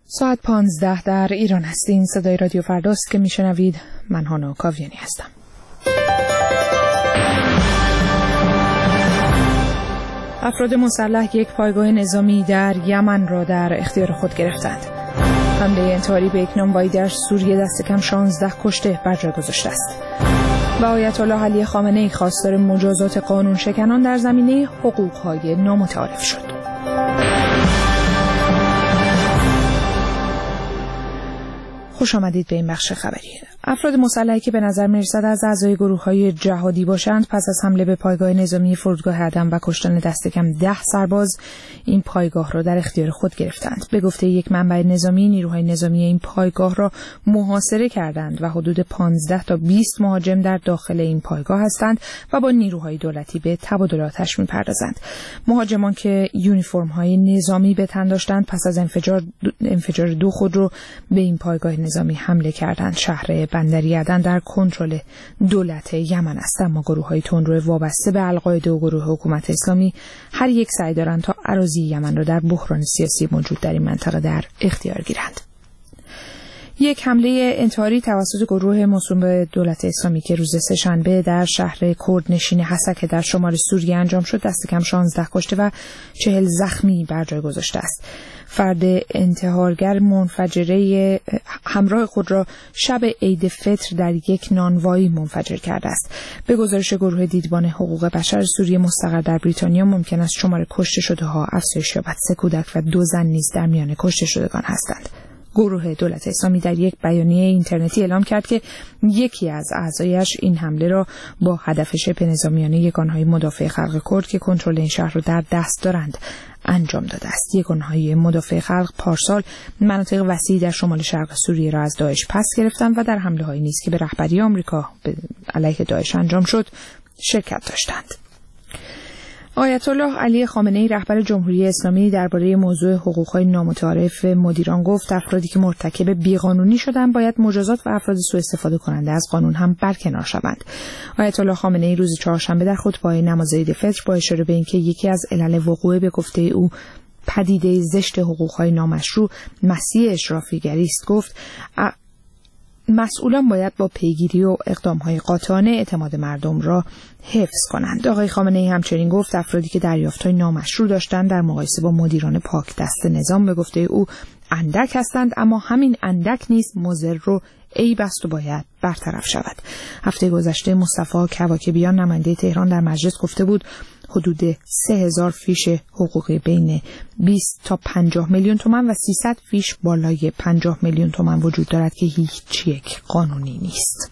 ساعت 15 در ایران هستین. صدای رادیو فرداست که میشنوید. من هانا کاویانی هستم. افراد مسلح یک پایگاه نظامی در یمن را در اختیار خود گرفتند. حمله انتحاری به یک نانوایی در سوریه دست کم 16 کشته بر جای گذاشته است. و آیت الله علی خامنه‌ای خواستار مجازات قانون شکنان در زمینه حقوق‌های نامتعارف شد. خوش آمدید به این بخش خبری. افراد مسلحی که به نظر می‌رسد از اعضای گروه‌های جهادی باشند پس از حمله به پایگاه نظامی فرودگاه عدن و کشتن دست کم 10 سرباز این پایگاه را در اختیار خود گرفتند. به گفته یک منبع نظامی، نیروهای نظامی این پایگاه را محاصره کردند و حدود 15 تا 20 مهاجم در داخل این پایگاه هستند و با نیروهای دولتی به تبادل آتش می‌پردازند. مهاجمان که یونیفرم‌های نظامی به تن داشتند پس از انفجار دو خودرو به این پایگاه نظامی حمله کردند. شهر بندری عدن در کنترل دولت یمن است، اما گروه‌های تندرو وابسته به القاعده و گروه حکومت اسلامی هر یک سعی دارند تا اراضی یمن را در بحران سیاسی موجود در این منطقه در اختیار گیرند. یک حمله انتحاری توسط گروه موسوم به دولت اسلامی که روز سه‌شنبه در شهر کردنشین حسکه در شمال سوریه انجام شد دست کم 16 کشته و 40 زخمی بر جای گذاشته است. فرد انتحارگر منفجره همراه خود را شب عید فطر در یک نانوایی منفجر کرده است. به گزارش گروه دیدبان حقوق بشر سوریه مستقر در بریتانیا ممکن است شمار کشته شده ها افزایش یابد. 3 کودک و 2 زن نیز در میان کشته شدگان هستند. گروه دولت اسلامی در یک بیانیه اینترنتی اعلام کرد که یکی از اعضایش این حمله را با هدف شبه نظامیانه یگانهای مدافع خلق کرد که کنترل این شهر را در دست دارند انجام داده است. یگانهای مدافع خلق پارسال مناطق وسیعی در شمال شرق سوریه را از داعش پس گرفتند و در حمله‌هایی نیز که به رهبری آمریکا علیه داعش انجام شد شرکت داشتند. آیت الله علی خامنه‌ای رهبر جمهوری اسلامی درباره موضوع حقوق‌های نامتعارف مدیران گفت افرادی که مرتکب بیقانونی شدند باید مجازات و افراد سوء استفاده کننده از قانون هم برکنار شوند. آیت الله خامنه‌ای روز چهارشنبه در خطبه نماز عید فطر با اشاره به اینکه یکی از علل وقوع به گفته او پدیده زشت حقوق‌های نامشروع مسیح اشرافیگری است گفت مسئولان باید با پیگیری و اقدام‌های قاطعانه اعتماد مردم را حفظ کنند. آقای خامنه‌ای همچنین گفت افرادی که دریافت‌های نامشروع داشتند در مقایسه با مدیران پاک دست نظام به گفته او اندک هستند، اما همین اندک نیز مضر و عیب است و باید برطرف شود. هفته گذشته مصطفی کواکبیان نماینده تهران در مجلس گفته بود حدود 3000 فیش حقوقی بین 20 تا 50 میلیون تومان و 300 فیش بالای 50 میلیون تومان وجود دارد که هیچ یک قانونی نیست.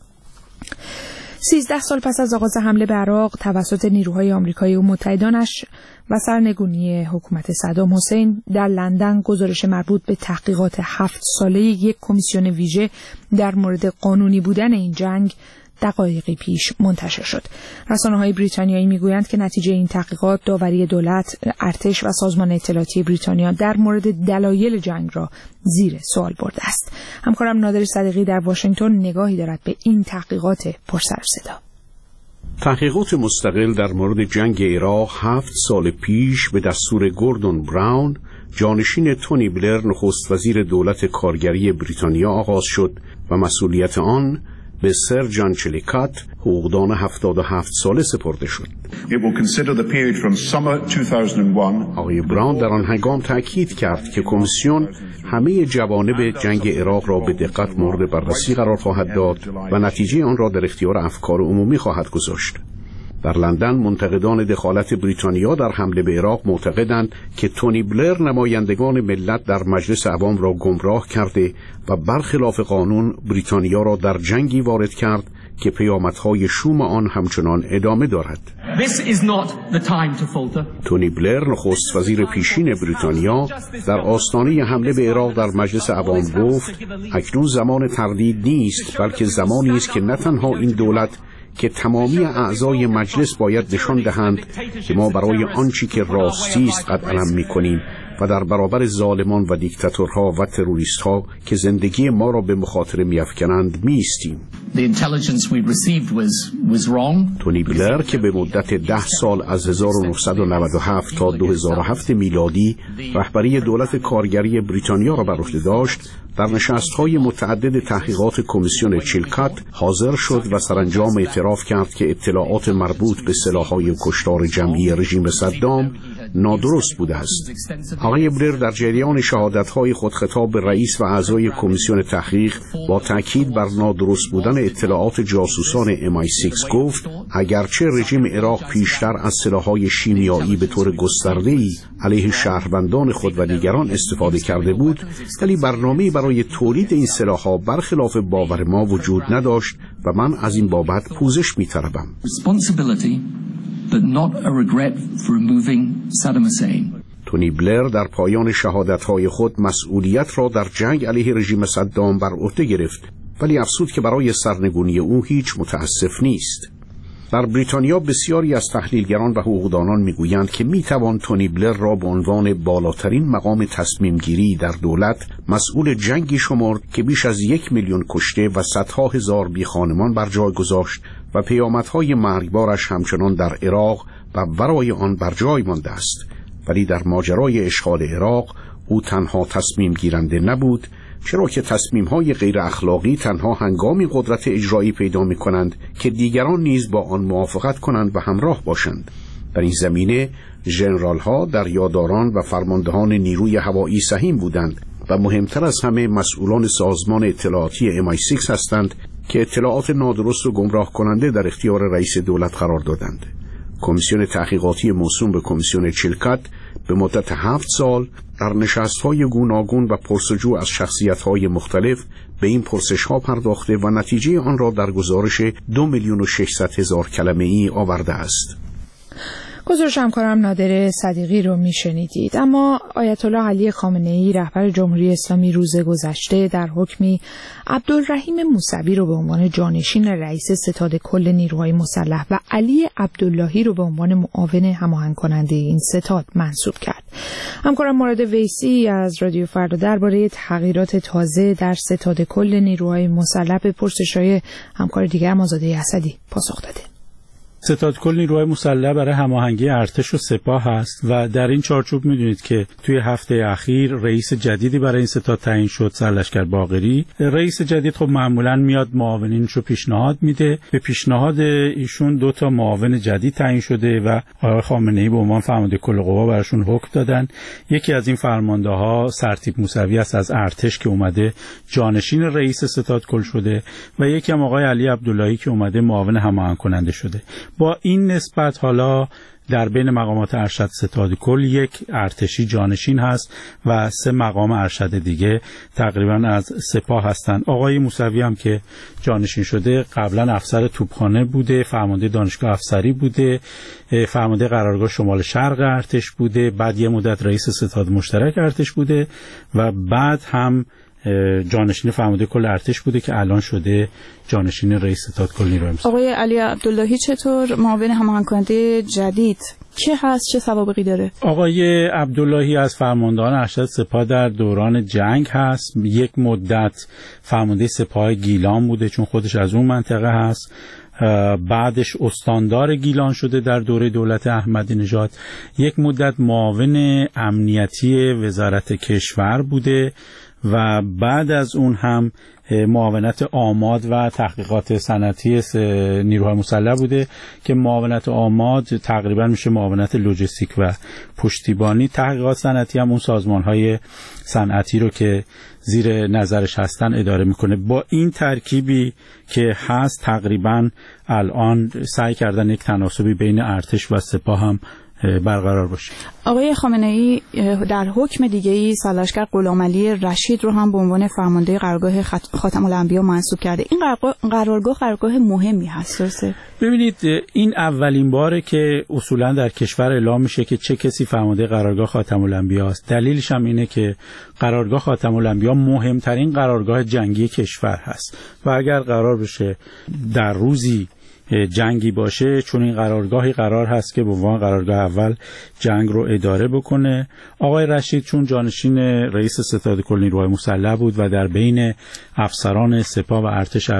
13 سال پس از آغاز حمله به عراق توسط نیروهای آمریکایی و متحدانش و سرنگونی حکومت صدام حسین در لندن گزارش مربوط به تحقیقات 7 ساله یک کمیسیون ویژه در مورد قانونی بودن این جنگ دقایقی پیش منتشر شد. رسانه‌های بریتانیایی میگویند که نتیجه این تحقیقات داوری دولت، ارتش و سازمان اطلاعاتی بریتانیا در مورد دلایل جنگ را زیر سوال برده است. همکارم نادر صدیقی در واشنگتن نگاهی دارد به این تحقیقات پرسر و صدا. تحقیقات مستقل در مورد جنگ عراق 7 سال پیش به دستور گوردون براون، جانشین تونی بلر نخست وزیر دولت کارگری بریتانیا آغاز شد و مسئولیت آن به سر جان چلیکات، حقوقدان 77 ساله سپرده شد. آقای براون در آن هنگام تأکید کرد که کمیسیون همه جوانب جنگ عراق را به دقت مورد بررسی قرار خواهد داد و نتیجه آن را در اختیار افکار عمومی خواهد گذاشت. در لندن منتقدان دخالت بریتانیا در حمله به عراق معتقدند که تونی بلر نمایندگان ملت در مجلس عوام را گمراه کرده و برخلاف قانون بریتانیا را در جنگی وارد کرد که پیامدهای شوم آن همچنان ادامه دارد. تونی بلر نخست وزیر پیشین بریتانیا در آستانه حمله به عراق در مجلس عوام گفت اکنون زمان تردید نیست بلکه زمانی است که نه تنها این دولت که تمامی اعضای مجلس باید نشان دهند که ما برای آنچه که راستی است قد علم می‌کنیم و در برابر ظالمان و دیکتاتورها و تروریست‌ها که زندگی ما را به مخاطره می‌افکنند می‌ایستیم. تونی بلر که به مدت 10 سال از 1997 تا 2007 میلادی رهبری دولت کارگری بریتانیا را بر عهده داشت، در نشست‌های متعدد تحقیقات کمیسیون چیلکات حاضر شد و سرانجام اعتراف کرد که اطلاعات مربوط به سلاح‌های کشتار جمعی رژیم صدام نادرست بوده است. آقای بلر در جریان شهادت‌های خود خطاب به رئیس و اعضای کمیسیون تحقیق با تاکید بر نادرست بودن اطلاعات جاسوسان MI6 گفت اگرچه رژیم عراق پیشتر از سلاح‌های شیمیایی به طور گسترده‌ای علیه شهروندان خود و دیگران استفاده کرده بود، ولی برنامه‌ای برای تولید این سلاح‌ها برخلاف باور ما وجود نداشت و من از این بابت پوزش می‌طلبم. تونی بلر در پایان شهادت‌های خود مسئولیت را در جنگ علیه رژیم صدام بر عهده گرفت، ولی افسود که برای سرنگونی او هیچ متاسف نیست. در بریتانیا بسیاری از تحلیلگران و حقوقدانان میگویند که میتوان تونی بلر را به عنوان بالاترین مقام تصمیم گیری در دولت مسئول جنگی شمرد که بیش از 1 میلیون کشته و صدها هزار بیخانمان بر جای گذاشت و پیامدهای مرگبارش همچنان در عراق و ورای آن بر جای مانده است. ولی در ماجرای اشغال عراق او تنها تصمیم گیرنده نبود، چرا که تصمیم‌های غیر اخلاقی تنها هنگامی قدرت اجرایی پیدا می‌کنند که دیگران نیز با آن موافقت کنند و همراه باشند. در این زمینه ژنرال‌ها، دریاداران و فرماندهان نیروی هوایی سهیم بودند و مهمتر از همه مسئولان سازمان اطلاعاتی MI6 هستند که اطلاعات نادرست و گمراه کننده در اختیار رئیس دولت قرار دادند. کمیسیون تحقیقاتی موسوم به کمیسیون چیلکات به مدت 7 سال در نشست‌های گوناگون و پرسجو از شخصیت‌های مختلف به این پرسش‌ها پرداخته و نتیجه آن را در گزارش 2,600,000 کلمه‌ای آورده است. گزارش همکارم نادر صدیقی رو میشنیدید. اما آیت الله علی خامنه‌ای رهبر جمهوری اسلامی روز گذشته در حکمی عبدالرحیم موسوی رو به عنوان جانشین رئیس ستاد کل نیروهای مسلح و علی عبداللهی رو به عنوان معاون هماهنگ کننده این ستاد منصوب کرد. همکارم مراد ویسی از رادیو فردا درباره تغییرات تازه در ستاد کل نیروهای مسلح به پرسش‌های همکار دیگرم آزاده اسدی پاسخ داده. ستاد کل نیروهای مسلح برای هماهنگی ارتش و سپاه هست و در این چارچوب میدونید که توی هفته اخیر رئیس جدیدی برای این ستاد تعیین شد، سرلشکر باقری. رئیس جدید خب معمولاً میاد معاونینشو پیشنهاد میده. به پیشنهاد ایشون 2 تا معاون جدید تعیین شده و آقای خامنه‌ای به عنوان فرمانده کل قوا براشون حکم دادن. یکی از این فرمانده‌ها سرتیپ موسوی است از ارتش که اومده جانشین رئیس ستاد کل شده و یکی هم آقای علی عبداللهی که اومده معاون هماهنگ کننده شده. با این نسبت حالا در بین مقامات ارشد ستاد کل 1 ارتشی جانشین هست و 3 مقام ارشد دیگه تقریبا از سپاه هستند. آقای موسوی هم که جانشین شده قبلا افسر توپخانه بوده، فرمانده دانشگاه افسری بوده، فرمانده قرارگاه شمال شرق ارتش بوده، بعد یه مدت رئیس ستاد مشترک ارتش بوده و بعد هم جانشین فرمانده کل ارتش بوده که الان شده جانشین رئیس ستاد کل نیروهای مسلح. آقای علی عبداللهی چطور معاون هماهنگ کننده جدید چه هست، چه سوابقی داره؟ آقای عبداللهی از فرماندهان ارشد سپاه در دوران جنگ هست. 1 مدت فرمانده سپاه گیلان بوده چون خودش از اون منطقه هست. بعدش استاندار گیلان شده در دوره دولت احمدی نژاد. 1 مدت معاون امنیتی وزارت کشور بوده و بعد از اون هم معاونت آماد و تحقیقات صنعتی نیروهای مسلح بوده که معاونت آماد تقریبا میشه معاونت لوجستیک و پشتیبانی. تحقیقات صنعتی هم اون سازمان‌های صنعتی رو که زیر نظرش هستن اداره میکنه. با این ترکیبی که هست تقریبا الان سعی کردن یک تناسبی بین ارتش و سپاه هم برقرار باشه. آقای خامنه‌ای در حکم دیگه‌ای سرلشکر غلامعلی رشید رو هم به عنوان فرمانده قرارگاه خاتم الانبیا منصوب کرده. این قرارگاه مهمی هست درسته؟ ببینید این اولین باره که اصولا در کشور اعلام میشه که چه کسی فرمانده قرارگاه خاتم الانبیا است. دلیلش هم اینه که قرارگاه خاتم الانبیا مهمترین قرارگاه جنگی کشور هست و اگر قرار بشه در روزی جنگی باشه چون این قرارگاهی قرار هست که به عنوان قرارگاه اول جنگ رو اداره بکنه. آقای رشید چون جانشین رئیس ستاد کل نیروهای مسلح بود و در بین افسران سپاه و ارتش از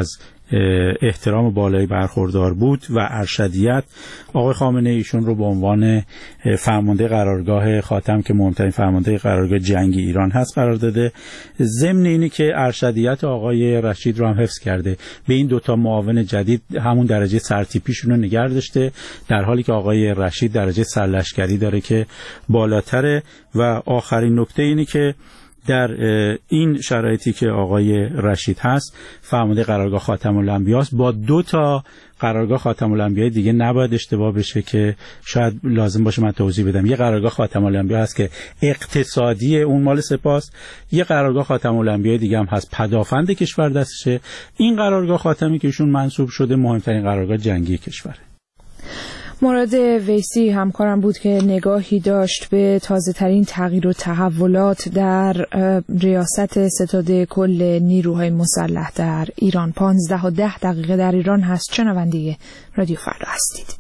احترام بالایی برخوردار بود و ارشدیت آقای خامنه ای ایشون رو به عنوان فرمانده قرارگاه خاتم که مهمترین فرمانده قرارگاه جنگی ایران هست قرار داده. ضمن اینی که ارشدیت آقای رشید رو هم حفظ کرده، به این دوتا معاون جدید همون درجه سرتیپیشون رو نگه داشته، در حالی که آقای رشید درجه سرلشکری داره که بالاتره. و آخرین نکته اینی که در این شرایطی که آقای رشید هست فرمانده قرارگاه خاتم الانبیا است، با 2 تا قرارگاه خاتم الانبیا دیگه نباید اشتباه بشه که شاید لازم باشه من توضیح بدم. یه قرارگاه خاتم الانبیا هست که اقتصادی اون مال سپاس، یه قرارگاه خاتم الانبیا دیگه هم هست پدافند کشور دستشه. این قرارگاه خاتمی که ایشون منصوب شده مهمترین قرارگاه جنگی کشوره. مراد ویسی همکارم بود که نگاهی داشت به تازه ترین تغییر و تحولات در ریاست ستاد کل نیروهای مسلح در ایران. 15:10 در ایران هست. شنونده رادیو فردا هستید.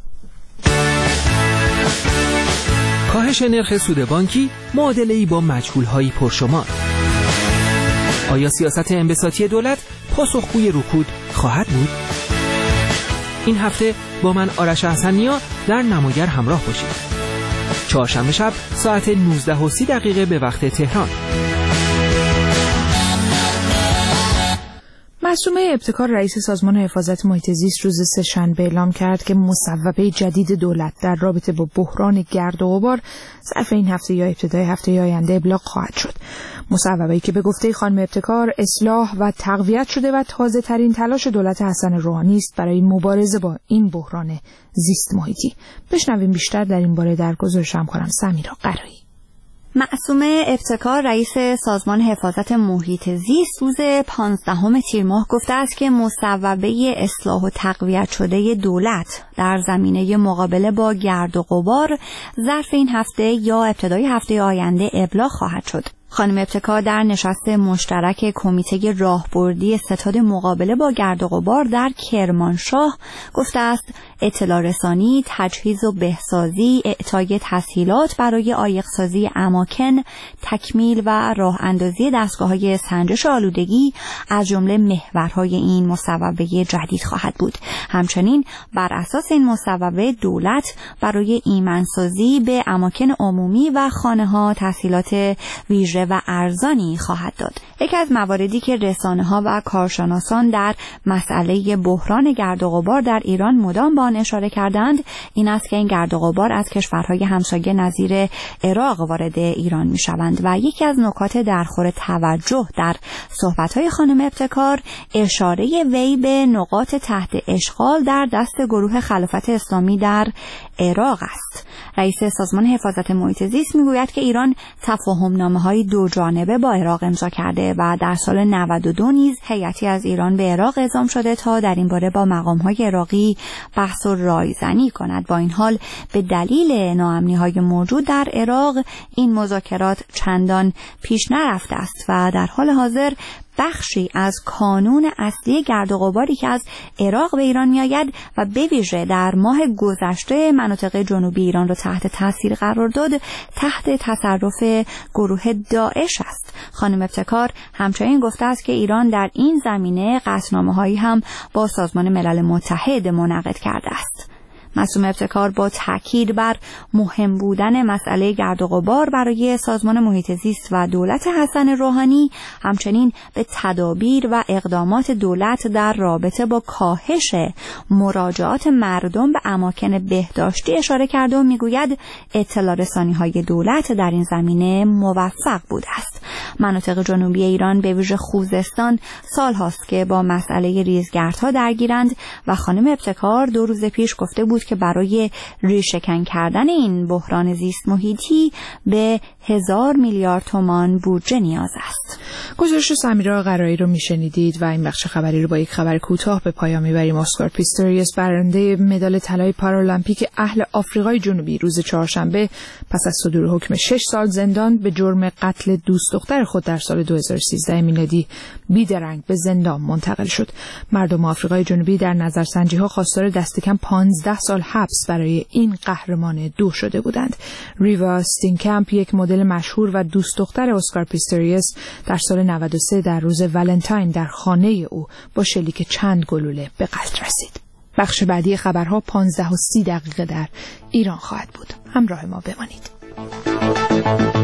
کاهش نرخ سود بانکی معادله‌ای با مجهول‌های پرشمار. آیا سیاست انبساطی دولت پاسخگوی رکود خواهد بود؟ این هفته با من آرش احسن‌نیا در نماگر همراه باشید. چهارشنبه شب ساعت 19:30 به وقت تهران. معصومه ابتکار رئیس سازمان حفاظت محیط زیست روز سه‌شنبه اعلام کرد که مصوبه جدید دولت در رابطه با بحران گرد و غبار ظرف این هفته یا ابتدای هفته آینده ابلاغ خواهد شد. مصوبه‌ای که به گفته خانم ابتکار اصلاح و تقویت شده و تازه ترین تلاش دولت حسن روحانی است برای مبارزه با این بحران زیست محیطی. بشنویم بیشتر در این باره در گزارش همکارم سمیرا قرایی. معصومه ابتکار رئیس سازمان حفاظت محیط زیست روز 15 تیر ماه گفته است که مصوبه اصلاح و تقویت شده دولت در زمینه مقابله با گرد و غبار ظرف این هفته یا ابتدای هفته آینده ابلاغ خواهد شد. خانم ابتکار در نشست مشترک کمیته راهبردی ستاد مقابله با گرد و غبار در کرمانشاه گفته است اطلاع رسانی، تجهیز و بهسازی، اعطای تسهیلات برای عایق‌سازی اماکن، تکمیل و راه اندازی دستگاه‌های سنجش آلودگی از جمله محورهای این مصوبه جدید خواهد بود. همچنین بر اساس این مصوبه دولت برای ایمنسازی به اماکن عمومی و خانه‌ها تسهیلات ویژه و ارزانی خواهد داد. یکی از مواردی که رسانه‌ها و کارشناسان در مسئله بحران گرد و غبار در ایران مدام به آن اشاره کردند این است که این گرد و غبار از کشورهای همسایه نظیر عراق وارد ایران می‌شوند و یکی از نکات درخور توجه در صحبت‌های خانم ابتکار اشاره وی به نقاط تحت اشغال در دست گروه خلافت اسلامی در عراق است. رئیس سازمان حفاظت محیط زیست میگوید که ایران تفاهم‌نامه‌های دو جانبه با عراق امضا کرده و در سال 92 نیز هیئتی از ایران به عراق اعزام شده تا در این باره با مقام‌های عراقی بحث و رایزنی کند. با این حال به دلیل ناامنی‌های موجود در عراق این مذاکرات چندان پیش نرفته است و در حال حاضر بخشی از کانون اصلی گرد و غباری که از عراق به ایران میآید و به ویژه در ماه گذشته مناطق جنوبی ایران را تحت تاثیر قرار داد تحت تصرف گروه داعش است. خانم ابتکار همچنین گفته است که ایران در این زمینه قطعنامه‌هایی هم با سازمان ملل متحد منعقد کرده است. معصومه ابتکار با تاکید بر مهم بودن مسئله گرد و غبار برای سازمان محیط زیست و دولت حسن روحانی همچنین به تدابیر و اقدامات دولت در رابطه با کاهش مراجعات مردم به اماکن بهداشتی اشاره کرده و میگوید اطلاع رسانی‌های دولت در این زمینه موفق بوده است. مناطق جنوبی ایران به ویژه خوزستان سال هاست که با مسئله ریزگردها درگیرند و خانم ابتکار 2 روز پیش گفته بود که برای ریشه‌کن کردن این بحران زیست محیطی به 1000 میلیارد تومان بودجه نیاز است. گزارش سمیرا قرایی رو میشنیدید و این بخش خبری رو با یک خبر کوتاه به پایان میبریم. اسکار پیستوریوس برنده مدال طلای پارالمپیک اهل آفریقای جنوبی روز چهارشنبه پس از صدور حکم 6 سال زندان به جرم قتل دوست دختر خود در سال 2013 میلادی بیدرنگ به زندان منتقل شد. مردم آفریقای جنوبی در نظرسنجی‌ها خواستار دست کم 15 سال حبس برای این قهرمان 2 شده بودند. ریوا استینکمپ یک مدل مشهور و دوست دختر اسکار پیستوریوس در سال 93 در روز ولنتاین در خانه او با شلیک چند گلوله به قتل رسید. بخش بعدی خبرها 15:30 در ایران خواهد بود. همراه ما بمانید.